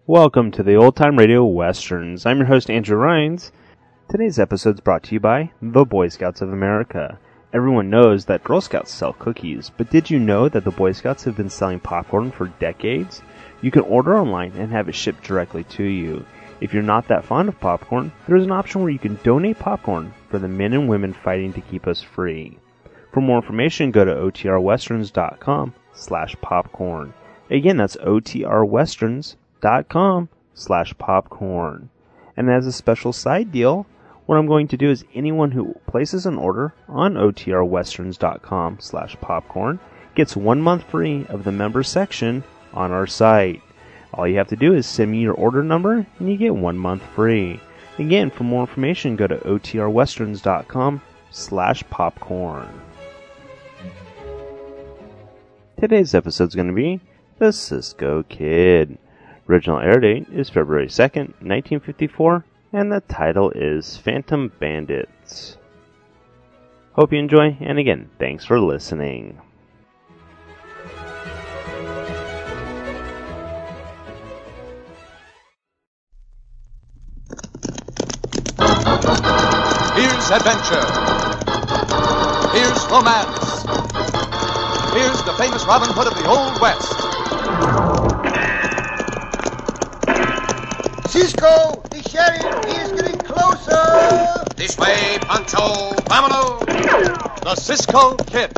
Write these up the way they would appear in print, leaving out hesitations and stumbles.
Welcome to the Old Time Radio Westerns. I'm your host, Andrew Rhines. Today's episode is brought to you by the Boy Scouts of America. Everyone knows that Girl Scouts sell cookies, but did you know that the Boy Scouts have been selling popcorn for decades? You can order online and have it shipped directly to you. If you're not that fond of popcorn, there's an option where you can donate popcorn for the men and women fighting to keep us free. For more information, go to otrwesterns.com/popcorn. Again, that's otrwesterns.com/popcorn. And as a special side deal, what I'm going to do is anyone who places an order on otrwesterns.com/popcorn gets 1 month free of the member section on our site. All you have to do is send me your order number and you get 1 month free. Again, for more information, go to otrwesterns.com/popcorn. Today's episode is going to be The Cisco Kid. Original air date is February 2nd, 1954, and the title is Phantom Bandits. Hope you enjoy, and again, thanks for listening. Here's adventure. Here's romance. Here's the famous Robin Hood of the Old West. Cisco, the sheriff, he is getting closer. This way, Pancho. Vámonos. The Cisco Kid.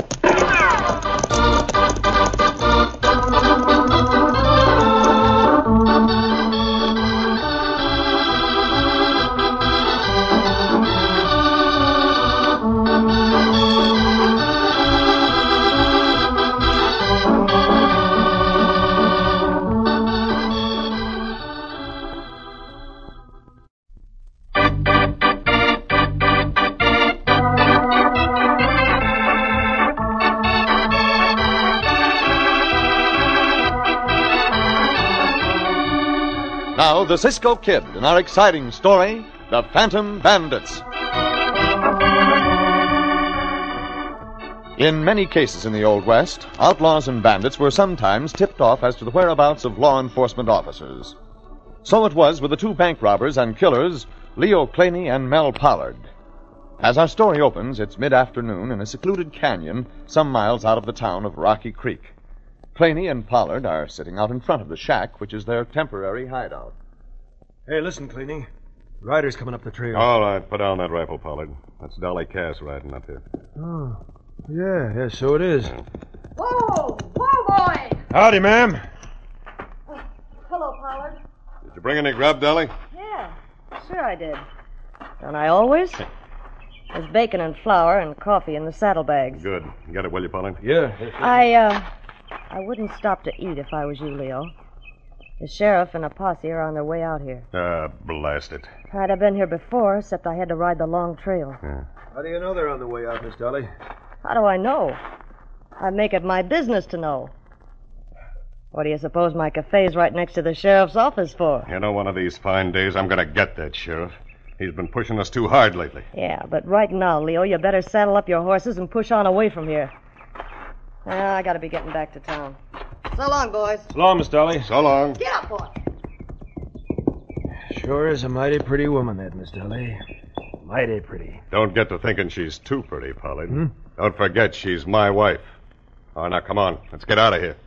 Now, the Cisco Kid in our exciting story, The Phantom Bandits. In many cases in the Old West, outlaws and bandits were sometimes tipped off as to the whereabouts of law enforcement officers. So it was with the two bank robbers and killers, Leo Claney and Mel Pollard. As our story opens, it's mid-afternoon in a secluded canyon some miles out of the town of Rocky Creek. Claney and Pollard are sitting out in front of the shack, which is their temporary hideout. Hey, listen, Cleany. Rider's coming up the trail. All right, put down that rifle, Pollard. That's Dolly Cass riding up here. Oh, yeah, so it is. Whoa, boy! Howdy, ma'am. Hello, Pollard. Did you bring any grub, Dolly? Yeah, sure I did. Don't I always? There's bacon and flour and coffee in the saddlebags. Good. You got it, will you, Pollard? Yeah. I wouldn't stop to eat if I was you, Leo. The sheriff and a posse are on their way out here. Blast it. I'd have been here before, except I had to ride the long trail. Yeah. How do you know they're on the way out, Miss Dolly? How do I know? I make it my business to know. What do you suppose my cafe's right next to the sheriff's office for? You know, one of these fine days, I'm going to get that sheriff. He's been pushing us too hard lately. Yeah, but right now, Leo, you better saddle up your horses and push on away from here. I gotta be getting back to town. So long, boys. So long, Miss Dolly. So long. Get up, boy. Sure is a mighty pretty woman, that, Miss Dolly. Mighty pretty. Don't get to thinking she's too pretty, Pollard. Don't forget she's my wife. Oh, now, come on. Let's get out of here.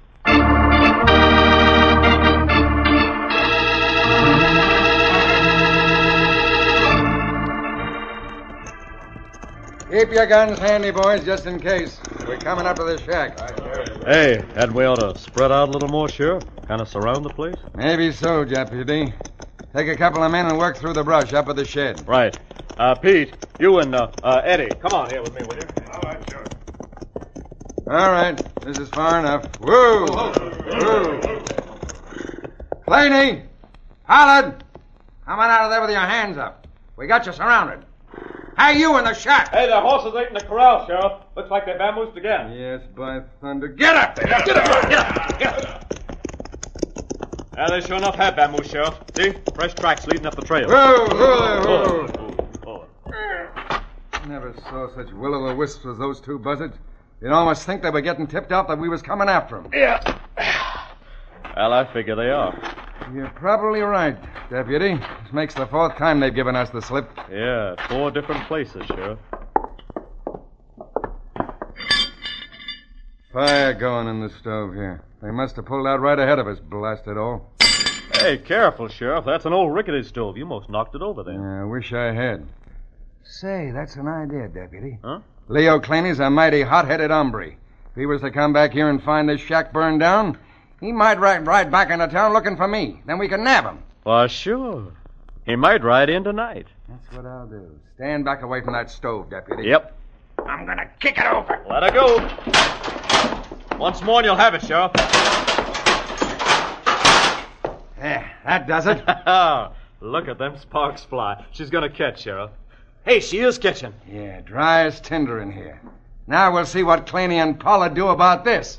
Keep your guns handy, boys, just in case. We're coming up to the shack. Hey, hadn't we ought to spread out a little more, Sheriff? Kind of surround the place? Maybe so, Deputy. Take a couple of men and work through the brush up at the shed. Right. Pete, you and Eddie, come on here with me, will you? All right, sure. All right, this is far enough. Woo! Woo! Claney! Pollard! Come on out of there with your hands up. We got you surrounded. Hey, you in the shack! Hey, the horses ain't in the corral, Sheriff. Looks like they bamboozed again. Yes, by thunder. Get up there! Get up! Get up! Yeah, they sure enough had bamboo, Sheriff. See? Fresh tracks leading up the trail. Whoa, whoa, whoa. Never saw such will-o'-the-wisps as those two buzzards. You'd almost think they were getting tipped off that we was coming after them. Yeah. Well, I figure they are. You're probably right, Deputy. This makes the 4th time they've given us the slip. Yeah, 4 different places, Sheriff. Fire going in the stove here. They must have pulled out right ahead of us, blast it all. Hey, careful, Sheriff. That's an old rickety stove. You most knocked it over there. Yeah, I wish I had. Say, that's an idea, Deputy. Huh? Leo Claney's a mighty hot-headed hombre. If he was to come back here and find this shack burned down, he might ride back into town looking for me. Then we can nab him. Why, sure. He might ride in tonight. That's what I'll do. Stand back away from that stove, Deputy. Yep. I'm gonna kick it over. Let her go. Once more and you'll have it, Sheriff. Yeah, that does it. Look at them sparks fly. She's gonna catch, Sheriff. Hey, she is catching. Yeah, dry as tinder in here. Now we'll see what Claney and Pollard do about this.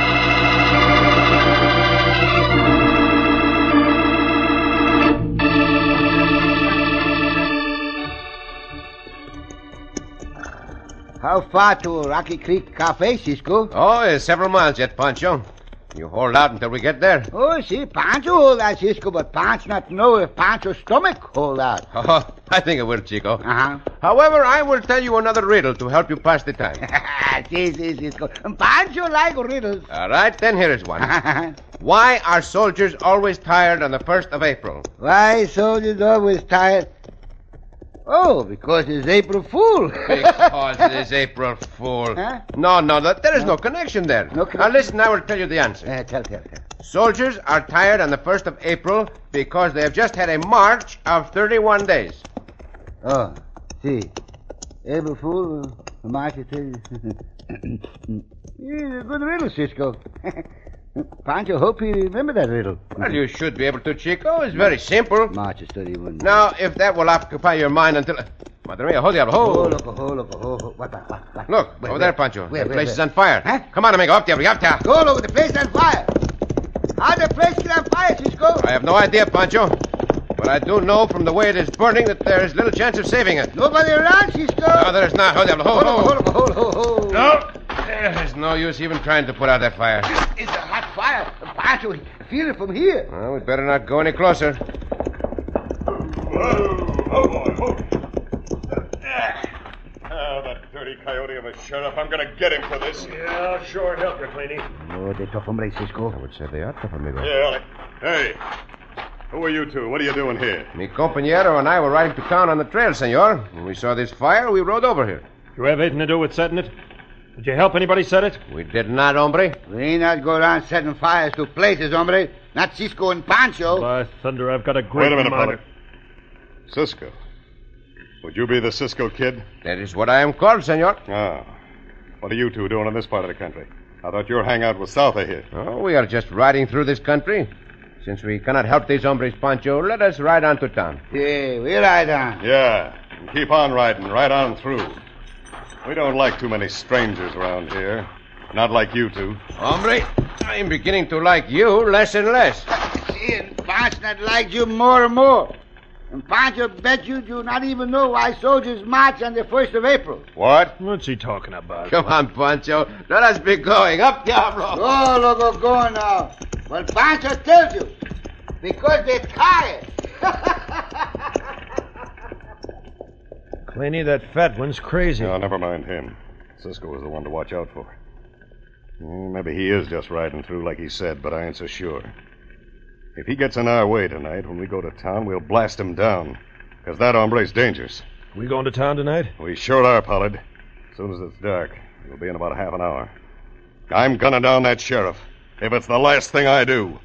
How far to Rocky Creek Cafe, Cisco? Oh, it's several miles yet, Pancho. You hold out until we get there. Oh, see, Pancho hold out, Cisco, but Pancho not know if Pancho's stomach hold out. Oh, I think it will, Chico. Uh-huh. However, I will tell you another riddle to help you pass the time. See, Cisco. Pancho like riddles. All right, then here is one. Why are soldiers always tired on the 1st of April? Why soldiers always tired? Oh, because it's April Fool. Because it is April Fool. Huh? No, there is no connection there. No connection? Now listen, I will tell you the answer. Tell. Soldiers are tired on the 1st of April because they have just had a march of 31 days. Oh, see. April Fool, March of 30. Yeah, good riddle, Cisco. Pancho, hope you remember that riddle. Well, you should be able to, Chico. It's very simple. March is 31. Now, if that will occupy your mind until... Madre mia, hold the Look. What? Look, Where, over there, Pancho. where, The place where? is on fire. Huh? Come on, amigo. Up there. Go, look, the place on fire. How the place get on fire, Cisco? I have no idea, Pancho. But I do know from the way it is burning that there is little chance of saving it. Nobody around, Cisco. No, there is not. Hold up. Hold. No. There's no use even trying to put out that fire. It's a hot fire. Pancho, feel it from here. Well, we better not go any closer. Oh, that dirty coyote of a sheriff. I'm gonna get him for this. Yeah, I'll sure help you, Claney. Oh, they tough hombre, Cisco. I would say they are tough, amigo. Yeah. Hey, who are you two? What are you doing here? Mi compañero and I were riding to town on the trail, senor. When we saw this fire, we rode over here. You have anything to do with setting it? Did you help anybody set it? We did not, hombre. We ain't not go around setting fires to places, hombre. Not Cisco and Pancho. By thunder, I've got a great Wait a minute, monitor. Pollard. Cisco. Would you be the Cisco kid? That is what I am called, senor. Ah. What are you two doing in this part of the country? I thought your hangout was south of here. Oh, we are just riding through this country. Since we cannot help these hombres, Pancho, let us ride on to town. Yeah, we ride on. Yeah, and keep on riding, right on through. We don't like too many strangers around here. Not like you two. Hombre, I am beginning to like you less and less. See, and Pancho not like you more and more. And Pancho bet you do not even know why soldiers march on the 1st of April. What? What's he talking about? Come on, Pancho. Let us be going. Up, Diablo. Oh, look, going now. Well, Pancho tells you. Because they're tired. Claney, that fat one's crazy. No, never mind him. Cisco was the one to watch out for. Maybe he is just riding through like he said, but I ain't so sure. If he gets in our way tonight, when we go to town, we'll blast him down. Because that hombre's dangerous. We going to town tonight? We sure are, Pollard. As soon as it's dark. We'll be in about half an hour. I'm gunning down that sheriff. If it's the last thing I do.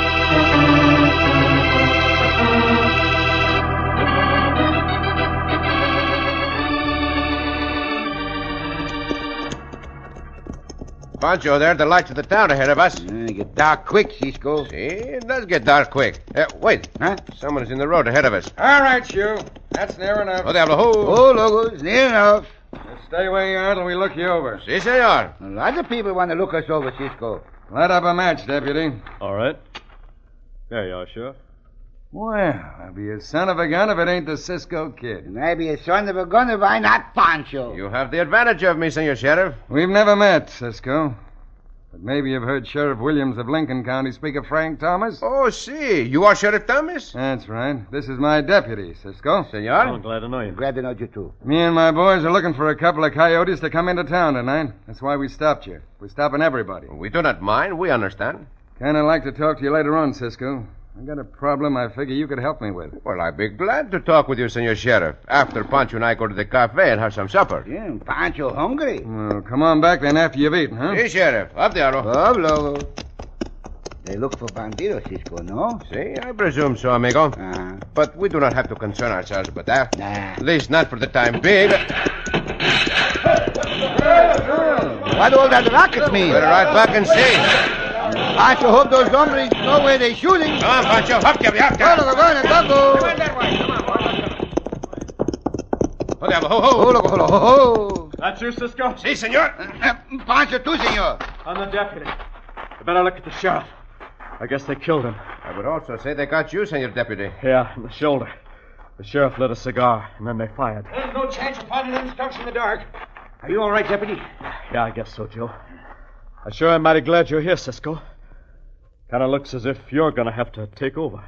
Pancho, there, the lights of the town ahead of us. Get dark quick, Cisco. See, it does get dark quick. Wait. Huh? Someone is in the road ahead of us. All right, Shu. That's near enough. Oh, Diablo, ho. Oh, look, it's near enough. Just stay where you are till we look you over. Si, senor. A lot of people want to look us over, Cisco. Light up a match, Deputy. All right. There you are, Sheriff. Well, I'll be a son of a gun if it ain't the Cisco kid. And I be a son of a gun if I not Pancho. You have the advantage of me, senor sheriff. We've never met, Cisco. But maybe you've heard Sheriff Williams of Lincoln County speak of Frank Thomas? Oh, see. You are Sheriff Thomas? That's right. This is my deputy, Cisco. Senor? Oh, glad to know you. Glad to know you, too. Me and my boys are looking for a couple of coyotes to come into town tonight. That's why we stopped you. We're stopping everybody. We do not mind. We understand. Kind of like to talk to you later on, Cisco. I got a problem I figure you could help me with. Well, I'd be glad to talk with you, Senor Sheriff, after Pancho and I go to the cafe and have some supper. Yeah, and Pancho hungry. Well, come on back then after you've eaten, huh? Si, Sheriff. Up there. Oh, logo. They look for bandidos, Cisco, no? See, I presume so, amigo. Uh-huh. But we do not have to concern ourselves with that. Nah. At least not for the time being. What all that racket mean? Better right back and see. Pancho, hope those hombres know where they're shooting. Come on, Pancho. Up there. Go. Ho. That's you, Cisco? Si, senor. Pancho, too, senor. I'm the deputy. I better look at the sheriff. I guess they killed him. I would also say they got you, Senor Deputy. Yeah, in the shoulder. The sheriff lit a cigar, and then they fired. There's no chance of finding them stumps in the dark. Are you all right, Deputy? Yeah, I guess so, Joe. I sure am mighty glad you're here, Cisco. Kind of looks as if you're going to have to take over.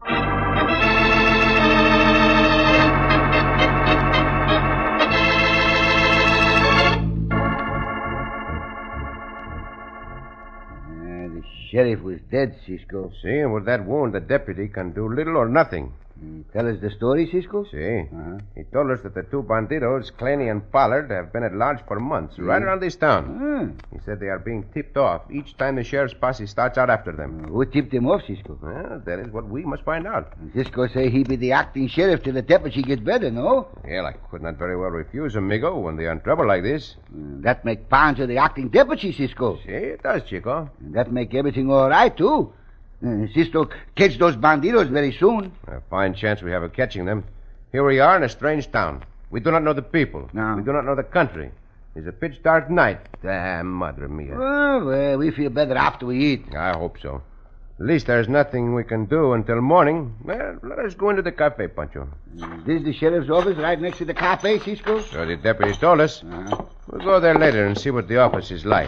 The sheriff was dead, Cisco. See, and with that wound, the deputy can do little or nothing. Tell us the story, Cisco? See, he told us that the two bandidos, Claney and Pollard, have been at large for months, right around this town. He said they are being tipped off each time the sheriff's posse starts out after them. Who tipped them off, Cisco? Well, that is what we must find out. Cisco say he be the acting sheriff till the deputy gets better, no? Well, I could not very well refuse, amigo, when they are in trouble like this. That make Pancho the acting deputy, Cisco. See, it does, Chico. That make everything all right, too. Cisco catch those bandidos very soon. A fine chance we have of catching them. Here we are in a strange town. We do not know the people. No. We do not know the country. It's a pitch dark night. Damn, madre mia. Well, we feel better after we eat. I hope so. At least there's nothing we can do until morning. Well, let us go into the cafe, Pancho. This is the sheriff's office right next to the cafe, Cisco? So the deputy told us. We'll go there later and see what the office is like.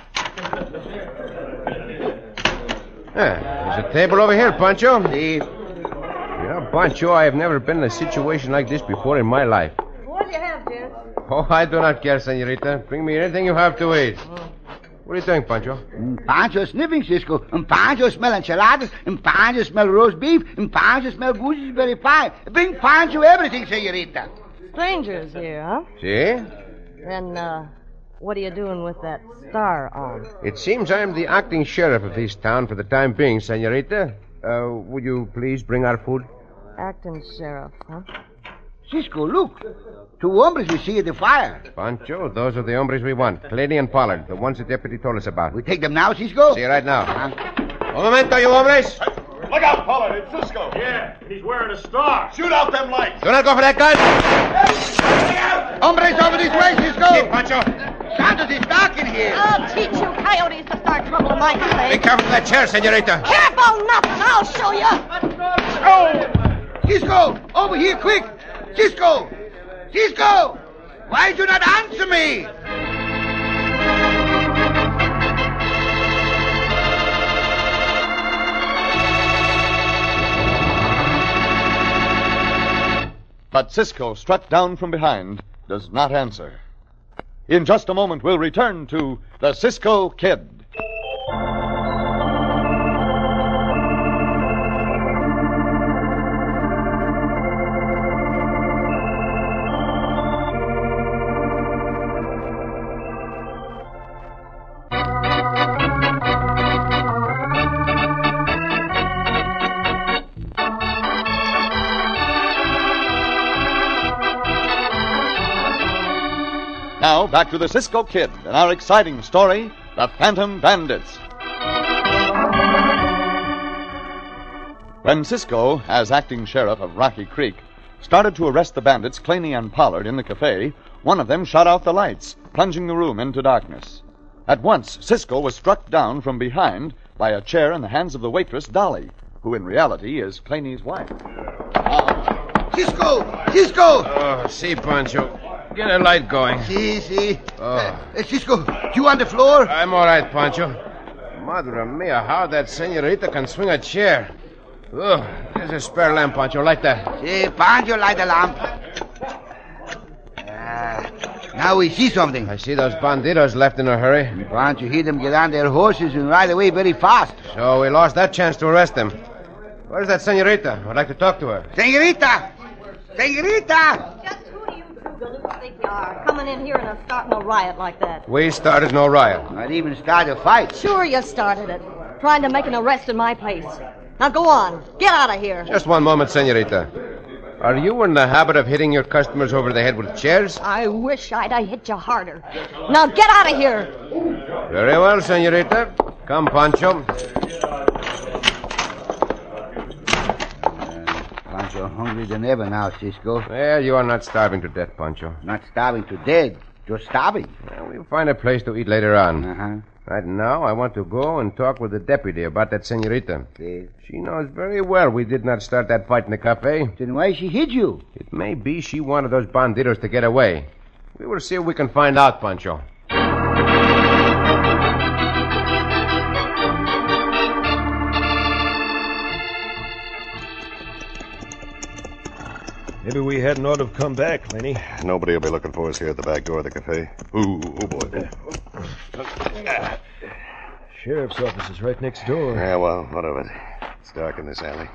There's a table over here, Pancho. See? You know, Pancho, I have never been in a situation like this before in my life. What do you have, Jess? Oh, I do not care, senorita. Bring me anything you have to eat. What are you doing, Pancho? Pancho sniffing, Cisco. And Pancho smell enchiladas. And Pancho smell roast beef. And Pancho smell gooseberry pie. Bring Pancho everything, senorita. Strangers here, huh? See? Then, what are you doing with that star on? It seems I am the acting sheriff of this town for the time being, senorita. Would you please bring our food? Acting sheriff, huh? Cisco, look. Two hombres we see at the fire. Pancho, those are the hombres we want. Claney and Pollard, the ones the deputy told us about. We take them now, Cisco? See you right now. Un momento, you hombres. Look out, Pollard. It's Cisco. Yeah, he's wearing a star. Shoot out them lights. Do not go for that gun. Hombres over this way, Cisco. See, Pancho. Santos is dark in here. I'll teach you coyotes to start trouble in my Be cafe. careful of that chair, senorita. Careful nothing. I'll show you. Cisco, over here, quick. Cisco! Cisco! Why do you not answer me? But Cisco, struck down from behind, does not answer. In just a moment, we'll return to the Cisco Kid. Now, back to the Cisco Kid and our exciting story, The Phantom Bandits. When Cisco, as acting sheriff of Rocky Creek, started to arrest the bandits Claney and Pollard in the cafe, one of them shot out the lights, plunging the room into darkness. At once, Cisco was struck down from behind by a chair in the hands of the waitress, Dolly, who in reality is Claney's wife. Cisco! Cisco! Oh, see, Pancho. Get a light going. See. Oh. Cisco, you on the floor? I'm all right, Pancho. Madre mia, how that senorita can swing a chair. Oh, there's a spare lamp, Pancho. Light that. See, Pancho, light the lamp. Now we see something. I see those bandidos left in a hurry. Pancho, hear them get on their horses and ride away very fast. So we lost that chance to arrest them. Where's that senorita? I'd like to talk to her. Senorita! Senorita! Just who do you two galoot think you are, coming in here and starting a riot like that? We started no riot. Not even start a fight. Sure you started it, trying to make an arrest in my place. Now go on, get out of here. Just one moment, senorita. Are you in the habit of hitting your customers over the head with chairs? I wish I'd have hit you harder. Now get out of here. Very well, senorita. Come, Pancho. Pancho hungry than ever now, Cisco. Well, you are not starving to death, Pancho. Not starving to death, just starving. Well, we'll find a place to eat later on. Uh-huh. Right now, I want to go and talk with the deputy about that senorita. See? She knows very well we did not start that fight in the cafe. Then why she hit you? It may be she wanted those bandidos to get away. We will see if we can find out, Pancho. Maybe we hadn't ought to have come back, Lenny. Nobody will be looking for us here at the back door of the cafe. Ooh, oh boy. Sheriff's office is right next door. Yeah, well, what of it? It's dark in this alley.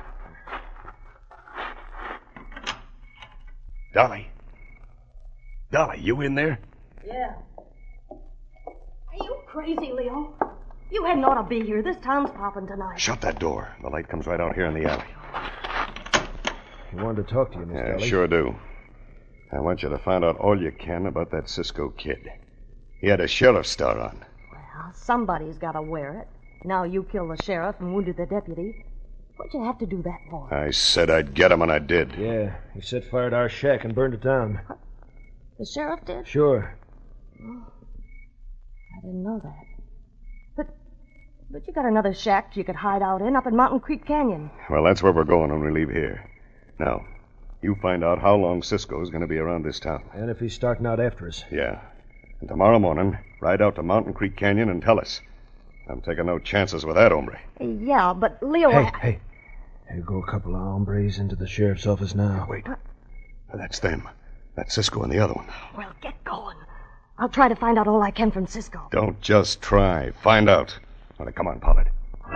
Dolly, you in there? Yeah. Are you crazy, Leo? You hadn't ought to be here. This town's popping tonight. Shut that door. The light comes right out here in the alley. He wanted to talk to you, Miss Yeah, Dolly. sure do. I want you to find out all you can about that Cisco kid. He had a sheriff's star on. Well, somebody's got to wear it. Now you killed the sheriff and wounded the deputy. What'd you have to do that for? I said I'd get him, and I did. Yeah, he set fire to our shack and burned it down. The sheriff did? Sure. Oh, I didn't know that. But you got another shack you could hide out in up in Mountain Creek Canyon. Well, that's where we're going when we leave here. Now, you find out how long Cisco's going to be around this town. And if he's starting out after us. Yeah. And tomorrow morning, ride out to Mountain Creek Canyon and tell us. I'm taking no chances with that hombre. Yeah, but Leo... Hey. Here go a couple of hombres into the sheriff's office now. Wait. That's them. That's Cisco and the other one. Well, get going. I'll try to find out all I can from Cisco. Don't just try. Find out. All right, come on, Pollard.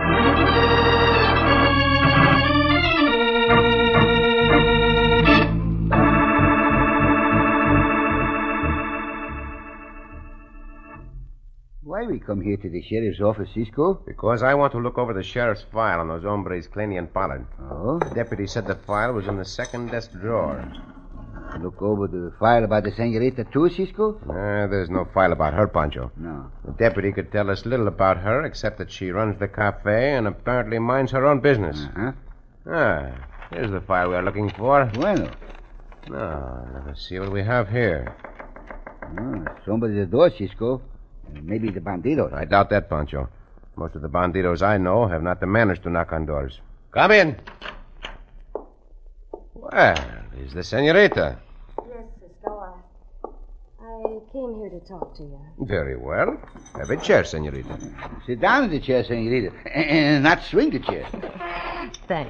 Why we come here to the sheriff's office, Cisco? Because I want to look over the sheriff's file on those hombres, Claney and Pollard. Oh? The deputy said the file was in the second desk drawer. Look over the file about the senorita, too, Cisco? There's no file about her, Pancho. No. The deputy could tell us little about her, except that she runs the cafe and apparently minds her own business. Uh-huh. Here's the file we are looking for. Bueno. Now, let us see what we have here. Somebody at the door, Cisco. Maybe the bandidos. I doubt that, Pancho. Most of the bandidos I know have not the manners to knock on doors. Come in. Well, is the senorita. Yes, Cisco. I came here to talk to you. Very well. Have a chair, senorita. Sit down in the chair, senorita, and not swing the chair. Thanks.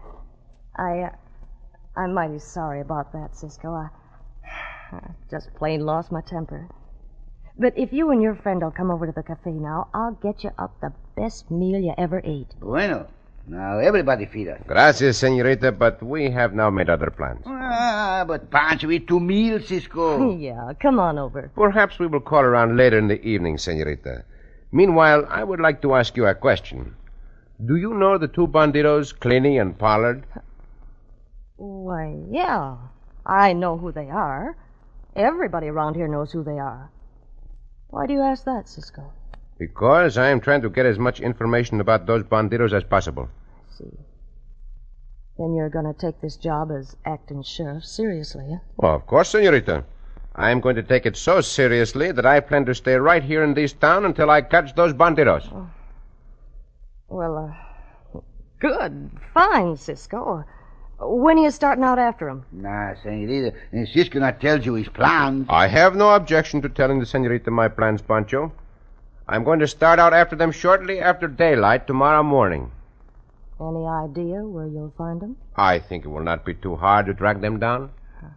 I'm mighty sorry about that, Cisco. I just plain lost my temper. But if you and your friend will come over to the cafe now, I'll get you up the best meal you ever ate. Bueno. Now everybody feed us. Gracias, senorita, but we have now made other plans. But Pancho eat 2 meals, Cisco. Yeah, come on over. Perhaps we will call around later in the evening, senorita. Meanwhile, I would like to ask you a question. Do you know the 2 bandidos, Claney and Pollard? Why, yeah. I know who they are. Everybody around here knows who they are. Why do you ask that, Cisco? Because I am trying to get as much information about those bandidos as possible. I see. Then you're going to take this job as acting sheriff seriously, huh? Well, of course, senorita. I am going to take it so seriously that I plan to stay right here in this town until I catch those bandidos. Oh. Well, good. Fine, Cisco. When are you starting out after him? Nah, senorita. Cisco not tells you his plans. I have no objection to telling the senorita my plans, Pancho. I'm going to start out after them shortly after daylight tomorrow morning. Any idea where you'll find him? I think it will not be too hard to track them down.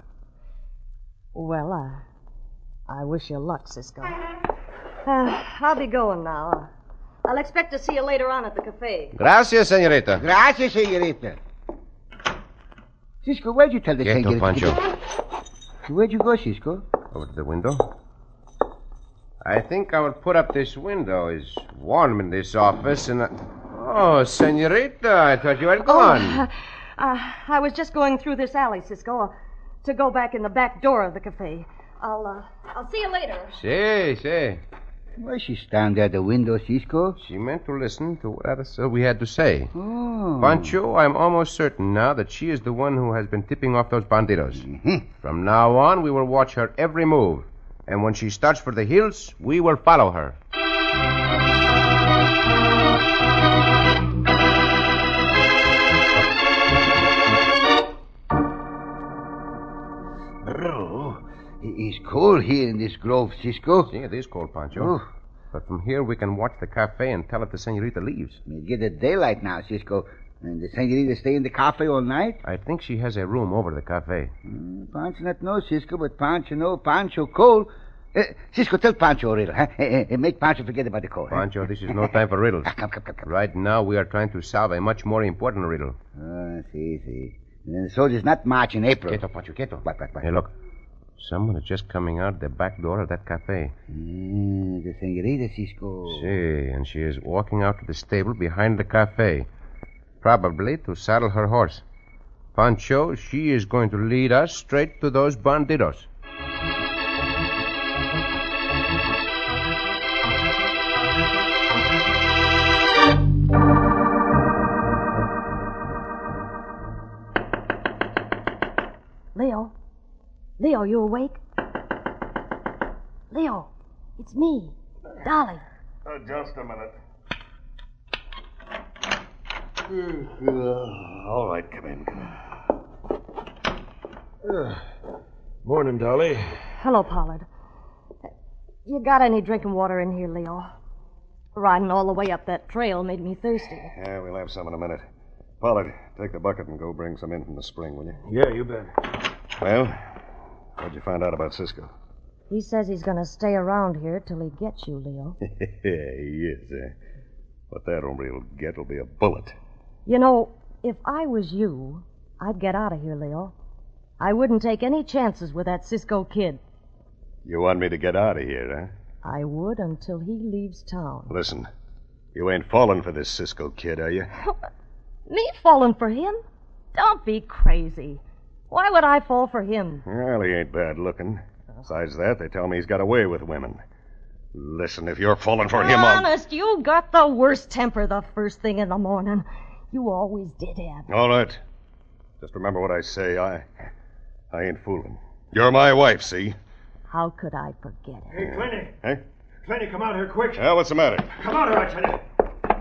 Well, I wish you luck, Cisco. I'll be going now. I'll expect to see you later on at the cafe. Gracias, senorita. Gracias, senorita. Cisco, where'd you tell the Quieto, senorita? Pancho. Where'd you go, Cisco? Over to the window. I think I will put up this window. It's warm in this office, and Oh, senorita, I thought you had gone. I was just going through this alley, Cisco, to go back in the back door of the cafe. I'll see you later. See. Why she stand there at the window, Cisco? She meant to listen to what we had to say. Oh. Pancho, I'm almost certain now that she is the one who has been tipping off those bandidos. Mm-hmm. From now on, we will watch her every move. And when she starts for the hills, we will follow her. It's cold here in this grove, Cisco. See, it is cold, Pancho. Oh. But from here, we can watch the cafe and tell if the senorita leaves. We get the daylight now, Cisco. And the senorita stay in the cafe all night? I think she has a room over the cafe. Pancho not know, Cisco, but Pancho know. Pancho cold. Cisco, tell Pancho a riddle, huh? Make Pancho forget about the cold. Pancho, this is no time for riddles. Come. Right now, we are trying to solve a much more important riddle. See. And the soldiers not march in April. Quieto, Pancho, quieto. What? Hey, look. Someone is just coming out the back door of that cafe. The senorita, Cisco. See, and she is walking out to the stable behind the cafe. Probably to saddle her horse. Pancho, she is going to lead us straight to those bandidos. Leo, you awake? Leo, it's me, Dolly. Just a minute. All right, come in. Morning, Dolly. Hello, Pollard. You got any drinking water in here, Leo? Riding all the way up that trail made me thirsty. Yeah, we'll have some in a minute. Pollard, take the bucket and go bring some in from the spring, will you? Yeah, you bet. Well, what'd you find out about Cisco? He says he's going to stay around here till he gets you, Leo. He is, What that hombre will get will be a bullet. You know, if I was you, I'd get out of here, Leo. I wouldn't take any chances with that Cisco kid. You want me to get out of here, huh? I would until he leaves town. Listen, you ain't falling for this Cisco kid, are you? Me falling for him? Don't be crazy. Why would I fall for him? Well, he ain't bad looking. Besides that, they tell me he's got away with women. Listen, if you're falling for him, Honest, you got the worst temper the first thing in the morning. You always did have. All right. Just remember what I say. I ain't fooling. You're my wife, see? How could I forget it? Hey, Clenny. Hey? Clenny, come out here quick. Well, what's the matter? Come out here, I tell you.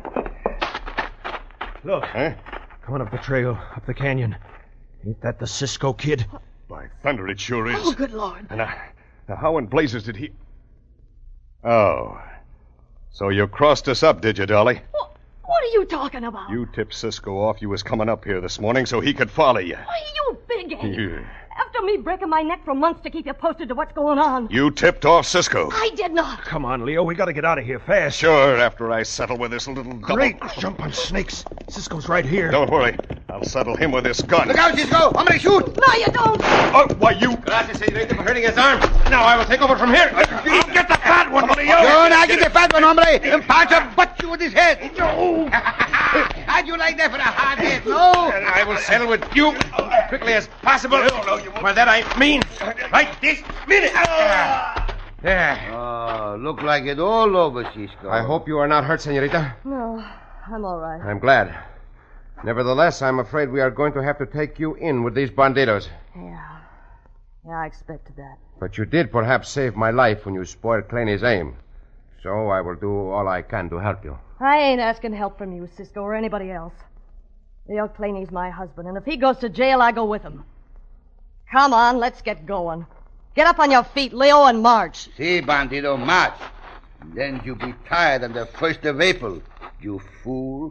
Look. Huh? Coming up the trail, up the canyon. Ain't that the Cisco kid? By thunder, it sure is. Oh, good Lord. And now how in blazes did he... Oh. So you crossed us up, did you, Dolly? What are you talking about? You tipped Cisco off you was coming up here this morning so he could follow you. Why, you big head. Yeah. After me breaking my neck for months to keep you posted to what's going on. You tipped off Cisco. I did not. Come on, Leo. We got to get out of here fast. Sure, after I settle with this little double... Great jump on snakes. Cisco's right here. Don't worry. I'll settle him with this gun. Look out, Cisco! I'm gonna shoot! No, you don't. Oh, why, you... Gracias, senorita, for hurting his arm. Now I will take over from here. Get the fat one, Leo. Yo, now get the fat one, hombre! And Pancho butt you with his head! No! How'd you like that for a hard hit, no? And I will settle with you as quickly as possible. By that I mean right this minute. There. Oh, look like it all over, Cisco. I hope you are not hurt, senorita. No, I'm all right. I'm glad. Nevertheless, I'm afraid we are going to have to take you in with these bandidos. Yeah, I expected that. But you did perhaps save my life when you spoiled Claney's aim. So I will do all I can to help you. I ain't asking help from you, Cisco, or anybody else. Leo Claney's my husband, and if he goes to jail, I go with him. Come on, let's get going. Get up on your feet, Leo, and march. Si, bandido, march. Then you'll be tired on the 1st of April, you fool.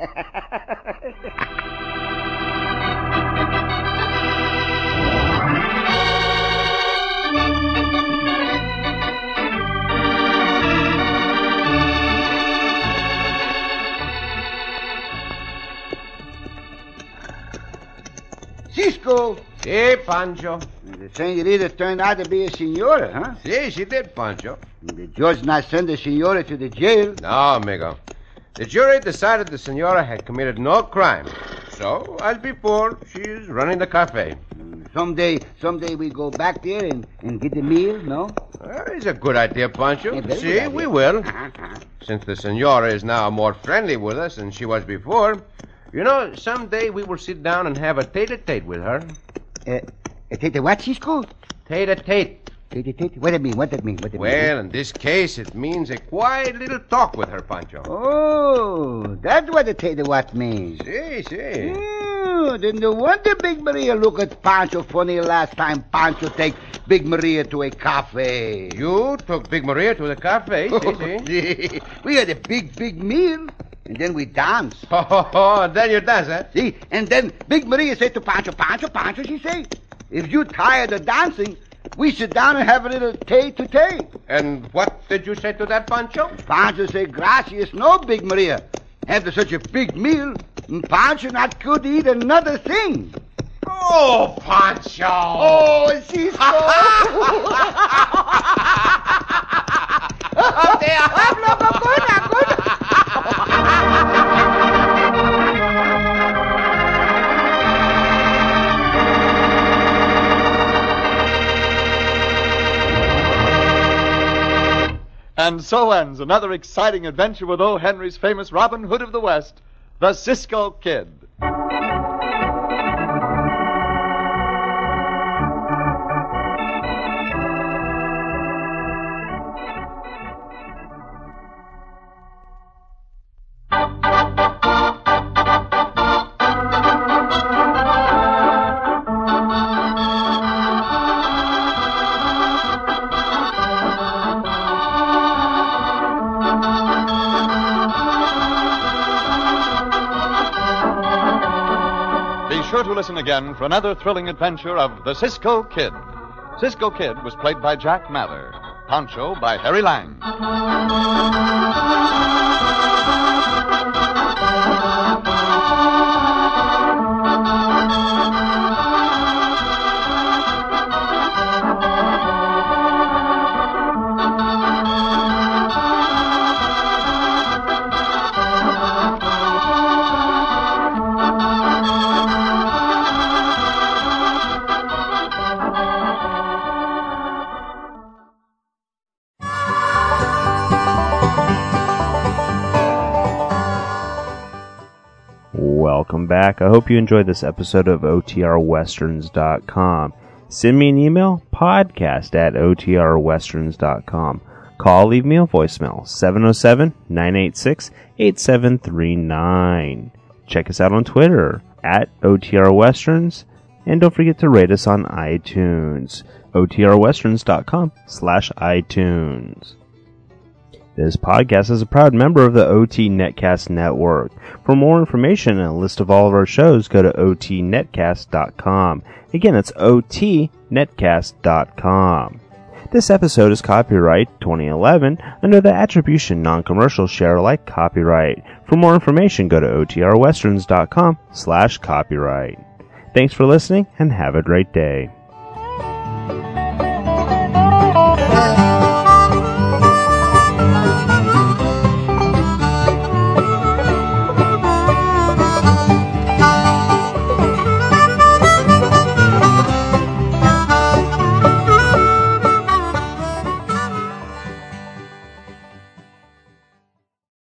Cisco. Si, Pancho. The senorita turned out to be a senora, huh? Si, she did, Pancho. The judge not send the senora to the jail? No, amigo. The jury decided the senora had committed no crime. So, as before, she's running the cafe. Someday we go back there and get the meal, no? It's a good idea, Pancho. Yeah, See, idea. we will. Since the senora is now more friendly with us than she was before, you know, someday we will sit down and have a tete-a-tete with her. Tete what, Cisco? Tete-a-tete. Tete-a-tete? What that mean? Well, in this case, it means a quiet little talk with her, Pancho. Oh, that's what the tete what means. Si. Oh, then no wonder Big Maria look at Pancho funny last time Pancho take Big Maria to a cafe. You took Big Maria to the cafe, si. We had a big meal. And then we dance. Then you dance, eh? See, and then Big Maria said to Pancho, she say, if you tired of dancing, we sit down and have a little tete-to-tete. And what did you say to that, Pancho? Pancho say, gracias, no, Big Maria. After such a big meal, Pancho not could eat another thing. Oh, Pancho! Oh, Cisco! And so ends another exciting adventure with O. Henry's famous Robin Hood of the West, the Cisco Kid. Be sure to listen again for another thrilling adventure of the Cisco Kid. Cisco Kid was played by Jack Mather. Pancho by Harry Lang. Welcome back. I hope you enjoyed this episode of OTRWesterns.com. Send me an email, podcast@OTRWesterns.com. Call, leave me a voicemail, 707-986-8739. Check us out on Twitter, @OTRWesterns, and don't forget to rate us on iTunes, OTRWesterns.com/iTunes. This podcast is a proud member of the OT Netcast Network. For more information and a list of all of our shows, go to OTNetcast.com. Again, it's OTNetcast.com. This episode is copyright 2011 under the Attribution Non-Commercial Share Alike copyright. For more information, go to OTRWesterns.com/copyright. Thanks for listening and have a great day.